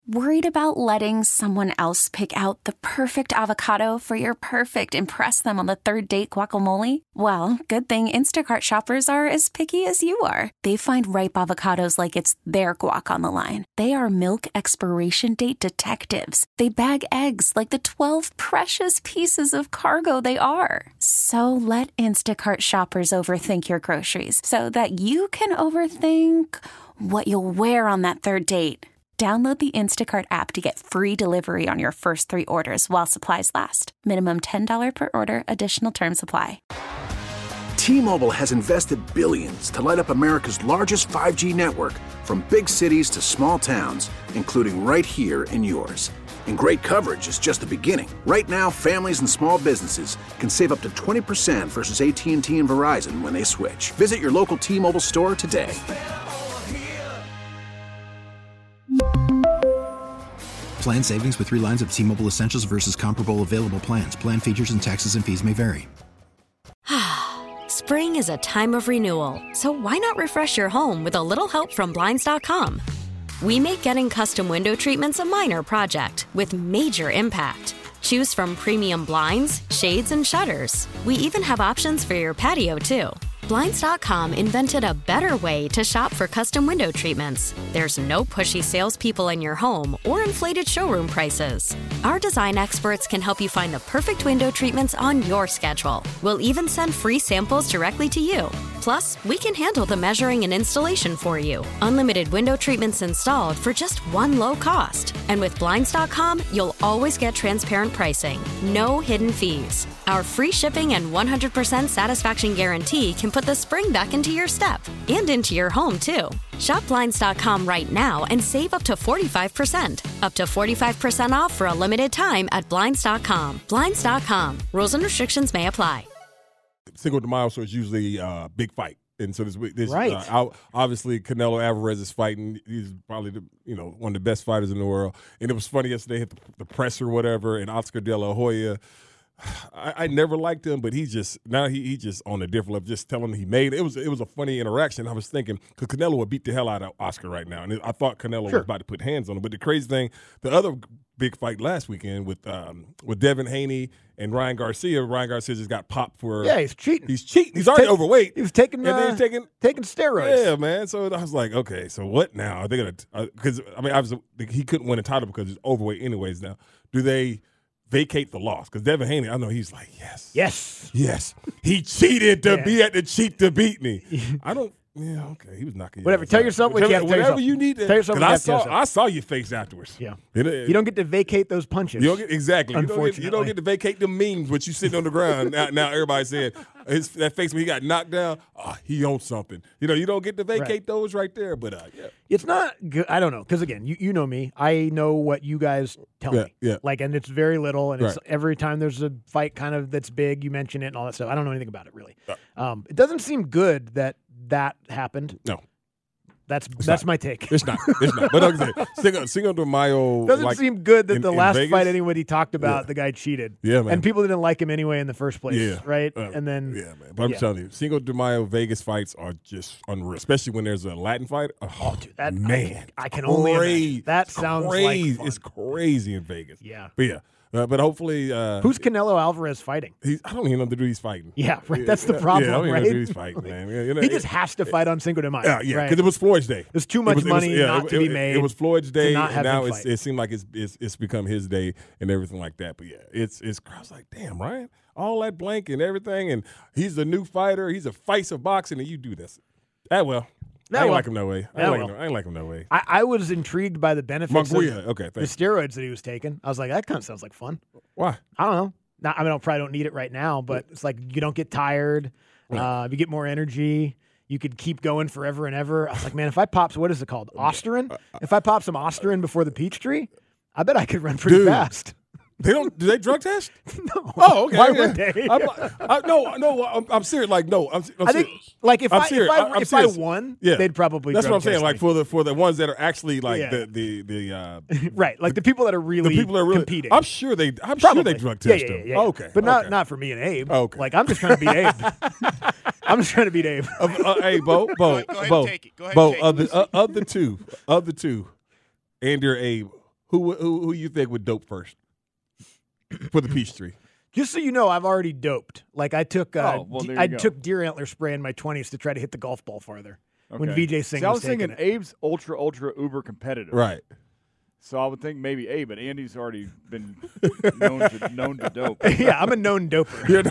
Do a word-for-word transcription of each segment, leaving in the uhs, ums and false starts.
Worried about letting someone else pick out the perfect avocado for your perfect impress them on the third date guacamole? Well, good thing Instacart shoppers are as picky as you are. They find ripe avocados like it's their guac on the line. They are milk expiration date detectives. They bag eggs like the twelve precious pieces of cargo they are. So let Instacart shoppers overthink your groceries so that you can overthink what you'll wear on that third date. Download the Instacart app to get free delivery on your first three orders while supplies last. Minimum ten dollars per order. Additional terms apply. T-Mobile has invested billions to light up America's largest five G network, from big cities to small towns, including right here in yours. And great coverage is just the beginning. Right now, families and small businesses can save up to twenty percent versus A T and T and Verizon when they switch. Visit your local T-Mobile store today. Plan savings with three lines of T-Mobile Essentials versus comparable available plans. Plan features and taxes and fees may vary. Spring is a time of renewal, so why not refresh your home with a little help from Blinds dot com? We make getting custom window treatments a minor project with major impact. Choose from premium blinds, shades, and shutters. We even have options for your patio, too. Blinds dot com invented a better way to shop for custom window treatments. There's no pushy salespeople in your home or inflated showroom prices. Our design experts can help you find the perfect window treatments on your schedule. We'll even send free samples directly to you. Plus, we can handle the measuring and installation for you. Unlimited window treatments installed for just one low cost. And with Blinds dot com, you'll always get transparent pricing. No hidden fees. Our free shipping and one hundred percent satisfaction guarantee can put the spring back into your step and into your home, too. Shop Blinds dot com right now and save up to forty-five percent. Up to forty-five percent off for a limited time at Blinds dot com. Blinds dot com. Rules and restrictions may apply. Cinco de Mayo, so it's usually a uh, big fight. And so this, this right. uh, obviously Canelo Alvarez is fighting. He's probably the, you know one of the best fighters in the world. And it was funny yesterday, hit the, the press or whatever, and Oscar De La Hoya. I, I never liked him, but he's just now he he just on a different level. Just telling him he made it. It was it was a funny interaction. I was thinking because Canelo would beat the hell out of Oscar right now, and it, I thought Canelo sure. was about to put hands on him. But the crazy thing, the other big fight last weekend with um, with Devin Haney and Ryan Garcia. Ryan Garcia just got popped for yeah, he's cheating. He's cheating. He's, he's already taking, overweight. He was taking and uh, then he's taking taking steroids. Yeah, man. So I was like, okay, so what now? Are they gonna? Because uh, I mean, obviously he couldn't win a title because he's overweight anyways. Now, do they vacate the loss? Because Devin Haney, I know he's like, yes, yes, yes. He cheated to yeah. be at the cheat to beat me. I don't. Yeah, okay. He was knocking. Whatever. Tell yourself what you have to tell Whatever yourself. you need to. Tell yourself what you I have to saw. tell I saw your face afterwards. Yeah. It, it, you don't get to vacate those punches. You don't get, exactly. You don't, Unfortunately, get, you don't get to vacate the memes when you sitting on the ground. now, now everybody said his that face when he got knocked down. Oh, he owns something. You know, you don't get to vacate right. those right there. But uh, yeah. It's not good. I don't know. Because again, you, you know me. I know what you guys tell yeah, me. Yeah. Like, and it's very little. And it's right. every time there's a fight kind of that's big, you mention it and all that stuff. I don't know anything about it really. Uh, Um, it doesn't seem good that that happened. No. That's it's that's not. my take. It's not. It's not. But like I said, Cinco, Cinco de Mayo doesn't like, seem good that in, the in last Vegas? fight anybody talked about, yeah. the guy cheated. Yeah, man. And people didn't like him anyway in the first place. Yeah. Right. Uh, and then yeah, man. But I'm yeah. telling you, Cinco de Mayo Vegas fights are just unreal, especially when there's a Latin fight. Oh, oh dude, that man, I, I can only imagine. That sounds crazy. like fun. It's crazy in Vegas. Yeah. But yeah. Uh, but hopefully, uh, who's Canelo Alvarez fighting? He's, I don't even know the dude he's fighting. Yeah, right. That's the problem, yeah, I don't even right? know the dude he's fighting, man. You know, he just has to fight on Cinco de Mayo. Yeah, yeah, because right? it was Floyd's day. There's too much it was, money it was, yeah, not it, to be it, made. It was Floyd's day, not and now it's, it seemed like it's, it's it's become his day and everything like that. But yeah, it's it's. I was like, damn, Ryan, all that blank and everything, and he's the new fighter. He's a face of boxing, and you do this. That well. That I ain't well. like him no way. I ain't, like him, I ain't like him no way. I, I was intrigued by the benefits Mongolia. of okay, the steroids that he was taking. I was like, that kind of sounds like fun. Why? I don't know. Not, I mean, I probably don't need it right now, but it's like you don't get tired. Right. Uh, you get more energy. You could keep going forever and ever. I was like, man, if I pop, what is it called? Osterin? If I pop some Osterin before the peach tree, I bet I could run pretty Dude. fast. They don't. Do they drug test? No. Oh, okay. Why yeah. would they? I'm, I, no, no. I'm, I'm serious. Like, no. I'm, I'm I think, serious. like, if I'm I serious. if I, I'm if I serious. won, Yeah. they'd probably. That's drug what I'm saying. test Like me. for the for the ones that are actually like Yeah. the the the uh, right, like the people that are really the people that are really competing. I'm sure they. I'm Probably. sure they drug Yeah, test yeah, them. yeah, yeah. Okay, but not okay. not for me and Abe. Okay. Like I'm just trying to beat Abe. I'm just trying to beat Abe. Uh, uh, hey, Bo, Bo, Go ahead Bo, and take it. Go ahead Bo. and take Of it. the uh, of the two, of the two, Andy or Abe, Who who who you think would dope first for the Peachtree? Just so you know, I've already doped. Like I took, uh, Oh, well, d- there you I go. took deer antler spray in my twenties to try to hit the golf ball farther. When Okay. V J Singh See, I was was thinking taking it. Abe's ultra, ultra, uber competitive. Right. So I would think maybe Abe, but Andy's already been known to known to dope. Yeah, I'm a known doper.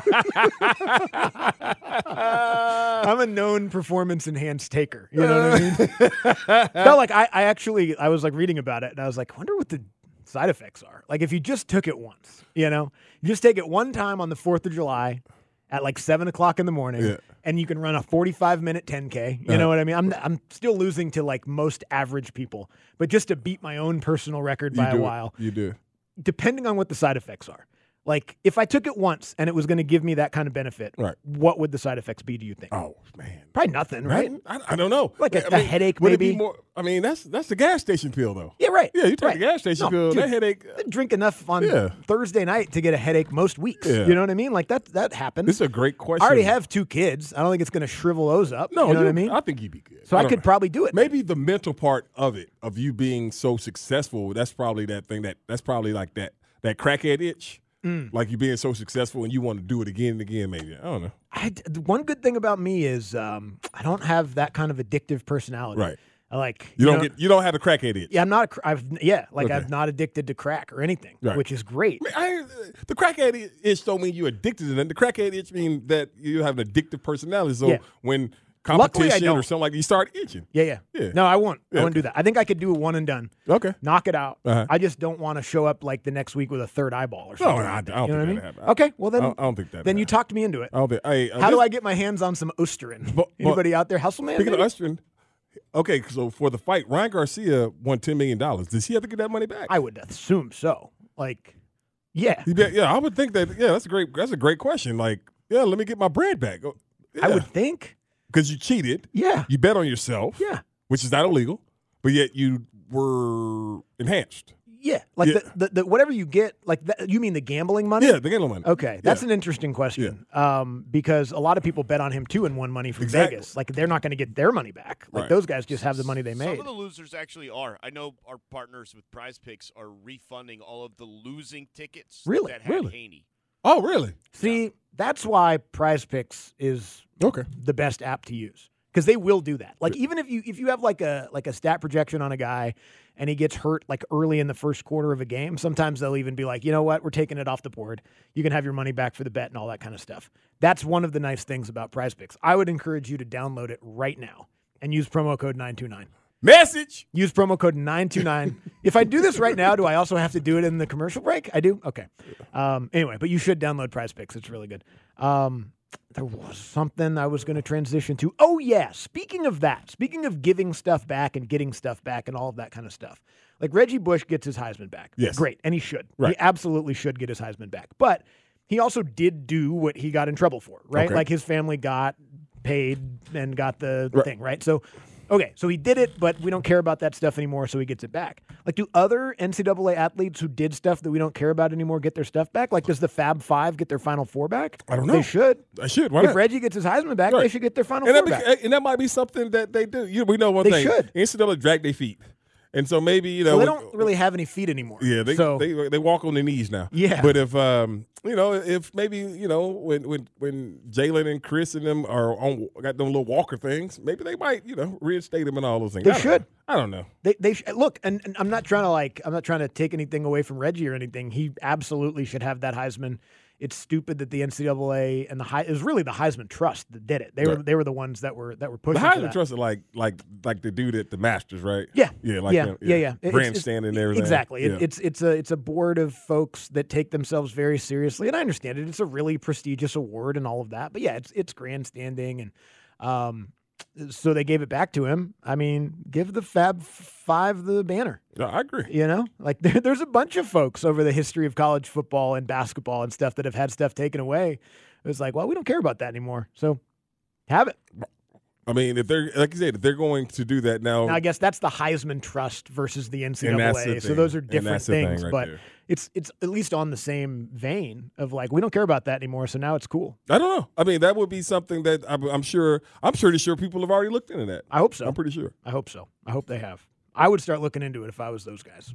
I'm a known performance enhanced taker. You know what I mean? Felt like I, I actually I was like reading about it and I was like, I wonder what the side effects are. Like if you just took it once, you know, you just take it one time on the Fourth of July at like seven o'clock in the morning, Yeah. and you can run a forty-five minute ten K. You Uh-huh. know what I mean? I'm I'm still losing to like most average people, but just to beat my own personal record by you a do. while, You do. depending on what the side effects are. Like if I took it once and it was going to give me that kind of benefit, Right. what would the side effects be? Do you think? Oh man. Probably nothing, right? I, I don't know. Like a- I a headache, would it maybe? be more, I mean, that's that's the gas station pill, though. Yeah, right. Yeah, you take right. the gas station No, pill. dude, That headache. I drink enough on Yeah. Thursday night to get a headache most weeks. Yeah. You know what I mean? Like that that happens. This is a great question. I already have two kids. I don't think it's going to shrivel those up. No, you know what I you- mean? I think you'd be good. so I, don't could know. probably do it. Maybe the mental part of it, of you being so successful, that's probably that thing that that's probably like that that crackhead itch. Mm. Like you being so successful and you want to do it again and again, maybe. I don't know. I, the one good thing about me is um, I don't have that kind of addictive personality. Right. I like You don't know- get you don't have the crackhead itch. Yeah, I'm not. A, cr- I've yeah, like Okay. I'm not addicted to crack or anything, Right. which is great. I mean, I, the crackhead itch don't mean you're addicted to it. The crackhead itch mean that you have an addictive personality. So Yeah. when Luckily, I competition or don't. something like that, you start itching. Yeah, yeah, Yeah. No, I won't. Yeah, I won't okay. do that. I think I could do a one and done. Okay. Knock it out. Uh-huh. I just don't want to show up like the next week with a third eyeball or No, something. I, I like don't that. You know think what I that mean? happened. Okay, well then, I don't, I don't think that. then you happened. talked me into it. I don't think. Hey, uh, How do this- I get my hands on some Osterin? But- but- Anybody out there, hustle man? Speaking maybe? of Osterin, okay, so for the fight, Ryan Garcia won ten million dollars. Does he have to get that money back? I would assume so. Like, yeah, He bet- yeah, I would think that. Yeah, that's a great. That's a great question. Like, yeah, let me get my bread back. Oh, I yeah. would think. Because you cheated. Yeah, You bet on yourself. yeah, Which is not illegal, but yet you were enhanced. yeah. Like Yeah. The, the the whatever you get, like that, you mean the gambling money? Yeah, the gambling money. Okay, that's Yeah. an interesting question. Um, because a lot of people bet on him too and won money from Exactly. Vegas. Like they're not going to get their money back. Like Right. those guys just have the money they Some made. of the losers actually are. I know our partners with Prize Picks are refunding all of the losing tickets Really? that had Really? Haney. Oh, really? See, that's why Prize Picks is Okay. the best app to use because they will do that. Like even if you if you have like a like a stat projection on a guy and he gets hurt like early in the first quarter of a game, sometimes they'll even be like, you know what, we're taking it off the board. You can have your money back for the bet and all that kind of stuff. That's one of the nice things about Prize Picks. I would encourage you to download it right now and use promo code nine two nine. Message. Use promo code nine two nine. If I do this right now, do I also have to do it in the commercial break? I do? Okay. Um, anyway, but you should download Prize Picks. It's really good. Um, there was something I was going to transition to. Oh, yeah. Speaking of that, speaking of giving stuff back and getting stuff back and all of that kind of stuff, like Reggie Bush gets his Heisman back. Yes. Great. And he should. Right. He absolutely should get his Heisman back. But he also did do what he got in trouble for, right? Okay. Like his family got paid and got the Right. thing, right? So, okay, so he did it, but we don't care about that stuff anymore, so he gets it back. Like, do other N C double A athletes who did stuff that we don't care about anymore get their stuff back? Like, does the Fab Five get their Final Four back? I don't know. They should. I should. Why If not? Reggie gets his Heisman back, they Right. should get their Final and, Four that back. be, and that might be something that they do. You, we know one They thing. should. N C double A drag their feet. And so maybe, you know. So they when- don't really have any feet anymore. Yeah, they, so, they they walk on their knees now. Yeah. But if um you know if maybe you know when when when Jalen and Chris and them are on got them little walker things, maybe they might you know reinstate them and all those things. They I don't should. know. I don't know. They they sh- look, and, and I'm not trying to like I'm not trying to take anything away from Reggie or anything. He absolutely should have that Heisman. It's stupid that the N C double A and the Hei- it was really the Heisman Trust that did it. They were Right. they were the ones that were that were The pushing. for Heisman that. Trust are like like like the dude at the Masters, right? Yeah, yeah, like yeah, him, yeah, yeah. It's- it's- grandstanding and everything. Exactly. It, Yeah. it's it's a it's a board of folks that take themselves very seriously, and I understand it. It's a really prestigious award and all of that. But yeah, it's it's grandstanding, and um, so they gave it back to him. I mean, give the Fab Five the banner. No, I agree. You know, like there, there's a bunch of folks over the history of college football and basketball and stuff that have had stuff taken away. It's like, well, we don't care about that anymore. So have it. I mean, if they're like you said, if they're going to do that now, Now, I guess that's the Heisman Trust versus the N C And double that's the A. So thing. those are And different that's the thing things, right but there. it's it's at least on the same vein of like we don't care about that anymore. So now it's cool. I don't know. I mean, that would be something that I'm, I'm sure. I'm pretty sure people have already looked into that. I hope so. I'm pretty sure. I hope so. I hope they have. I would start looking into it if I was those guys.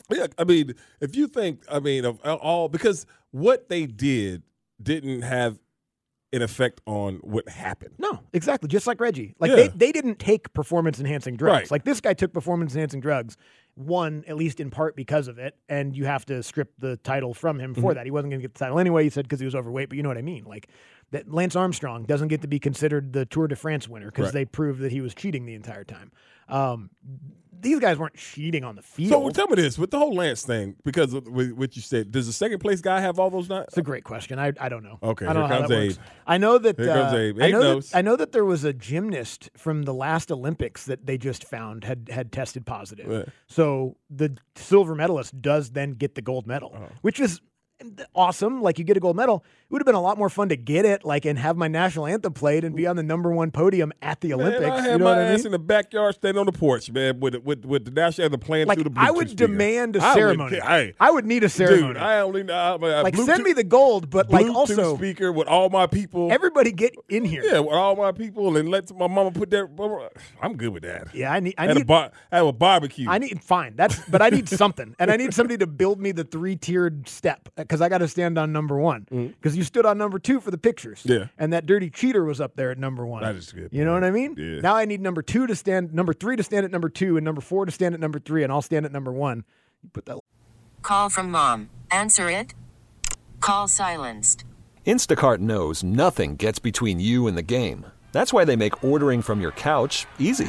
Yeah, I mean, if you think, I mean, of all, because what they did didn't have an effect on what happened. No, exactly. Just like Reggie. Like Yeah. they, they didn't take performance-enhancing drugs. Right. Like this guy took performance-enhancing drugs, one, at least in part because of it, and you have to strip the title from him for Mhm. that. He wasn't going to get the title anyway, he said, because he was overweight, but you know what I mean. Like that Lance Armstrong doesn't get to be considered the Tour de France winner because Right. they proved that he was cheating the entire time. Um, these guys weren't cheating on the field. So tell me this, with the whole Lance thing, because of what you said, does the second place guy have all those nine? It's a great question. I I don't know. Okay, I don't here know how comes that Abe. works. I know that Here uh, comes Abe. I Abe know knows. that I know that there was a gymnast from the last Olympics that they just found had had tested positive. Right. So the silver medalist does then get the gold medal, Uh-huh. which is awesome. Like you get a gold medal. It would have been a lot more fun to get it, like, and have my national anthem played and be on the number one podium at the Olympics. Man, I had you know my what I ass mean? in the backyard, standing on the porch, man, with with with the national anthem playing Like through the Bluetooth I would speaker. demand a I would- ceremony. hey, I would need a ceremony. dude, I only know like send me the gold, but like Bluetooth also speaker with all my people. everybody get in here. Yeah, with all my people, and let my mama put that. I'm good with that. Yeah, I need. I Had need. a bar, have a barbecue. I need fine. That's but I need something, and I need somebody to build me the three tiered step because I got to stand on number one because you stood on number two for the pictures. Yeah. and that dirty cheater was up there at number one. That is good. You know what I mean? Yeah. Now I need number two to stand, number three to stand at number two, and number four to stand at number three, and I'll stand at number one. You put that. Call from mom. Answer it. Call silenced. Instacart knows nothing gets between you and the game. That's why they make ordering from your couch easy.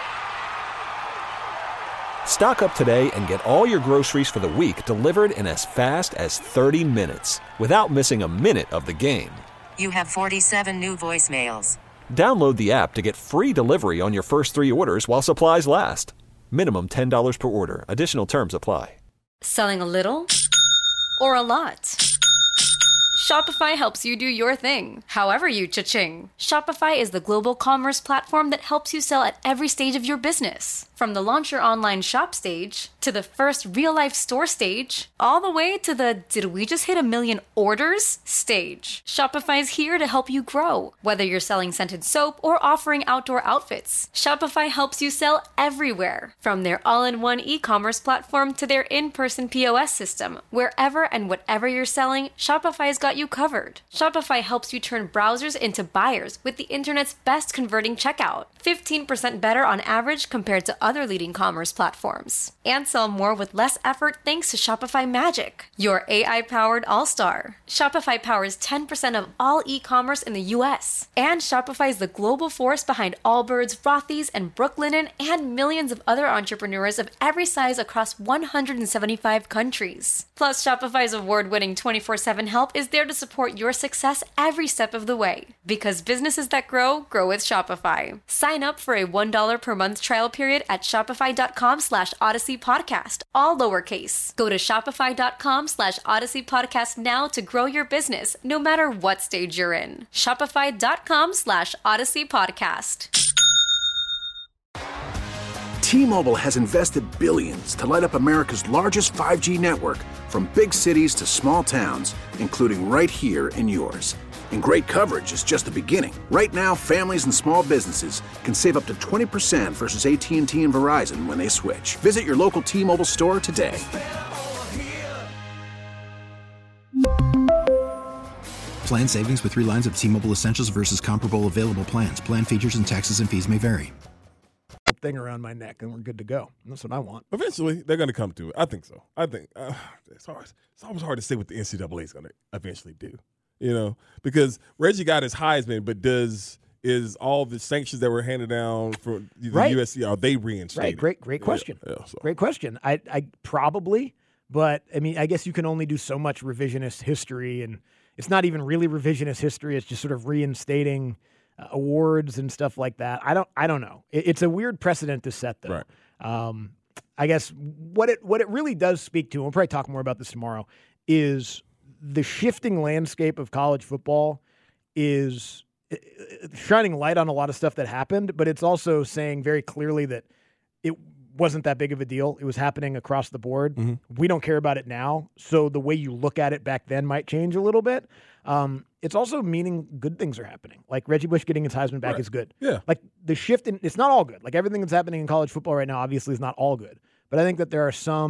Stock up today and get all your groceries for the week delivered in as fast as thirty minutes without missing a minute of the game. You have forty-seven new voicemails. Download the app to get free delivery on your first three orders while supplies last. Minimum ten dollars per order. Additional terms apply. Selling a little or a lot? Shopify helps you do your thing, however you cha-ching. Shopify is the global commerce platform that helps you sell at every stage of your business. From the launch your online shop stage, to the first real-life store stage, all the way to the did we just hit a million orders stage. Shopify's here to help you grow. Whether you're selling scented soap or offering outdoor outfits, Shopify helps you sell everywhere. From their all-in-one e-commerce platform to their in-person P O S system, wherever and whatever you're selling, Shopify's got you covered. Shopify helps you turn browsers into buyers with the internet's best converting checkout. fifteen percent better on average compared to other leading commerce platforms. And sell more with less effort thanks to Shopify Magic, your A I-powered all-star. Shopify powers ten percent of all e-commerce in the U S. And Shopify is the global force behind Allbirds, Rothy's, and Brooklinen, and millions of other entrepreneurs of every size across one hundred seventy-five countries. Plus, Shopify's award-winning twenty-four seven help is there to support your success every step of the way. Because businesses that grow, grow with Shopify. Sign up for a one dollar per month trial period at shopify.com slash Odyssey Podcast, all lowercase. Go to shopify.com slash Odyssey Podcast now to grow your business, no matter what stage you're in. Shopify.com slash Odyssey Podcast. T-Mobile has invested billions to light up America's largest five G network, from big cities to small towns, including right here in yours. And great coverage is just the beginning. Right now, families and small businesses can save up to twenty percent versus A T and T and Verizon when they switch. Visit your local T-Mobile store today. Plan savings with three lines of T-Mobile Essentials versus comparable available plans. Plan features and taxes and fees may vary. Thing around my neck, and we're good to go. That's what I want. Eventually, they're going to come to it. I think so. I think uh, it's hard. It's always hard to say what the N C double A is going to eventually do. You know, because Reggie got his Heisman, but does is all the sanctions that were handed down from the Right. U S C, are they reinstated? Right. Great. Great question. Yeah, yeah, so. Great question. I, I probably, but I mean, I guess you can only do so much revisionist history, and it's not even really revisionist history. It's just sort of reinstating uh, awards and stuff like that. I don't. I don't know. It, it's a weird precedent to set, though. Right. Um, I guess what it what it really does speak to, and we'll probably talk more about this tomorrow, is the shifting landscape of college football is shining light on a lot of stuff that happened, but it's also saying very clearly that it wasn't that big of a deal. It was happening across the board. Mm-hmm. We don't care about it now, so the way you look at it back then might change a little bit. Um, it's also meaning good things are happening. Like Reggie Bush getting his Heisman back Right. is good. Yeah. Like the shift in, it's not all good. Like everything that's happening in college football right now obviously is not all good. But I think that there are some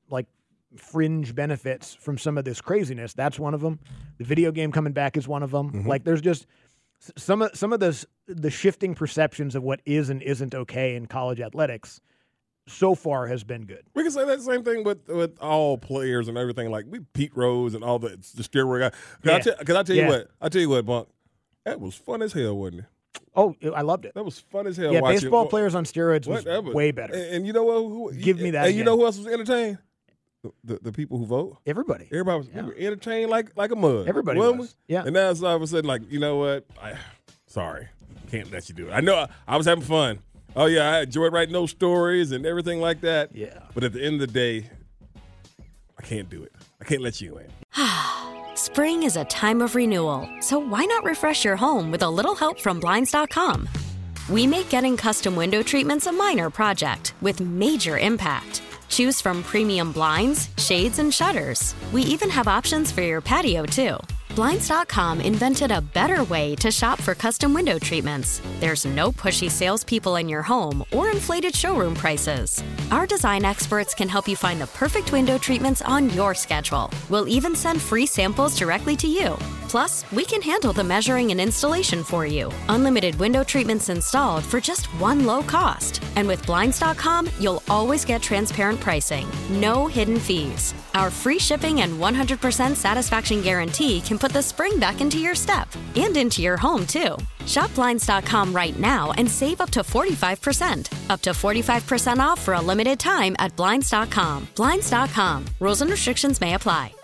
like fringe benefits from some of this craziness. That's one of them. The video game coming back is one of them. Mm-hmm. Like there's just some of some of the the shifting perceptions of what is and isn't okay in college athletics so far has been good. We can say that same thing with, with all players and everything. Like we Pete Rose and all the the steroid guy. Because Yeah. I, tell- I tell you Yeah. what, I tell you what, Bunk, that was fun as hell, wasn't it? Oh, I loved it. That was fun as hell. Yeah, watching. baseball Well, players on steroids was whatever. way better. And, and you know what? Who, Give me that And you again. know who else was entertained? The, the, the people who vote. Everybody. Everybody was we were entertained like like a mug. Everybody wasn't was. we? Yeah. And now all of a sudden, like, you know what? I, sorry, can't let you do it. I know I, I was having fun. Oh yeah, I enjoyed writing those stories and everything like that. Yeah. But at the end of the day, I can't do it. I can't let you in. Spring is a time of renewal, so why not refresh your home with a little help from Blinds dot com? We make getting custom window treatments a minor project with major impact. Choose from premium blinds, shades, and shutters. We even have options for your patio, too. Blinds dot com invented a better way to shop for custom window treatments. There's no pushy salespeople in your home or inflated showroom prices. Our design experts can help you find the perfect window treatments on your schedule. We'll even send free samples directly to you. Plus, we can handle the measuring and installation for you. Unlimited window treatments installed for just one low cost. And with Blinds dot com, you'll always get transparent pricing. No hidden fees. Our free shipping and one hundred percent satisfaction guarantee can put the spring back into your step and into your home, too. Shop Blinds dot com right now and save up to forty-five percent. Up to forty-five percent off for a limited time at Blinds dot com. Blinds dot com. Rules and restrictions may apply.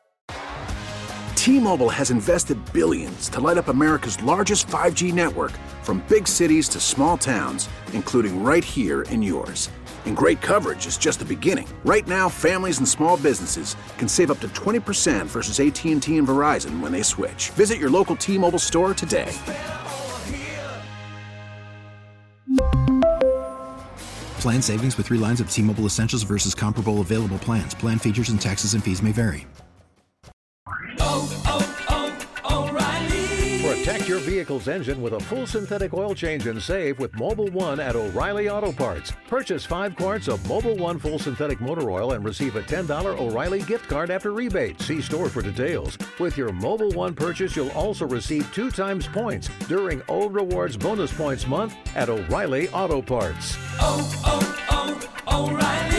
T-Mobile has invested billions to light up America's largest five G network, from big cities to small towns, including right here in yours. And great coverage is just the beginning. Right now, families and small businesses can save up to twenty percent versus A T and T and Verizon when they switch. Visit your local T-Mobile store today. Plan savings with three lines of T-Mobile Essentials versus comparable available plans. Plan features and taxes and fees may vary. Protect your vehicle's engine with a full synthetic oil change and save with Mobile One at O'Reilly Auto Parts. Purchase five quarts of Mobile One full synthetic motor oil and receive a ten dollars O'Reilly gift card after rebate. See store for details. With your Mobile One purchase, you'll also receive two times points during O Rewards Bonus Points Month at O'Reilly Auto Parts. Oh, oh, oh, O'Reilly